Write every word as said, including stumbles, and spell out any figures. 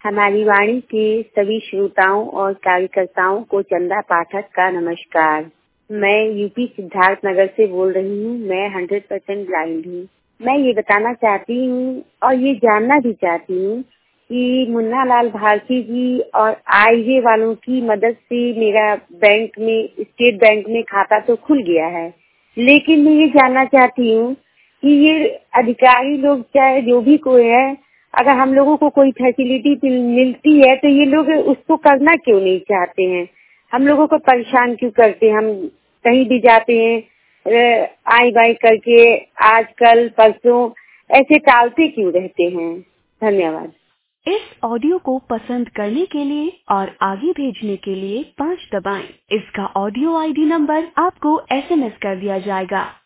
हमारी वाणी के सभी श्रोताओं और कार्यकर्ताओं को चंदा पाठक का नमस्कार। मैं यूपी सिद्धार्थ नगर से बोल रही हूँ। मैं हंड्रेड परसेंट ब्लाइंड हूँ। मैं ये बताना चाहती हूँ और ये जानना भी चाहती हूँ कि मुन्ना लाल भारती जी और आईवे वालों की मदद से मेरा बैंक में, स्टेट बैंक में खाता तो खुल गया है, लेकिन मैं ये जानना चाहती हूँ कि ये अधिकारी लोग चाहे जो भी कोई है, अगर हम लोगों को कोई फैसिलिटी मिलती है तो ये लोग उसको करना क्यों नहीं चाहते हैं? हम लोगों को परेशान क्यों करते हैं? हम कहीं भी जाते हैं आई बाई करके, आजकल परसों ऐसे टालते क्यों रहते हैं? धन्यवाद। इस ऑडियो को पसंद करने के लिए और आगे भेजने के लिए पाँच दबाएं। इसका ऑडियो आईडी नंबर आपको एसएमएस कर दिया जाएगा।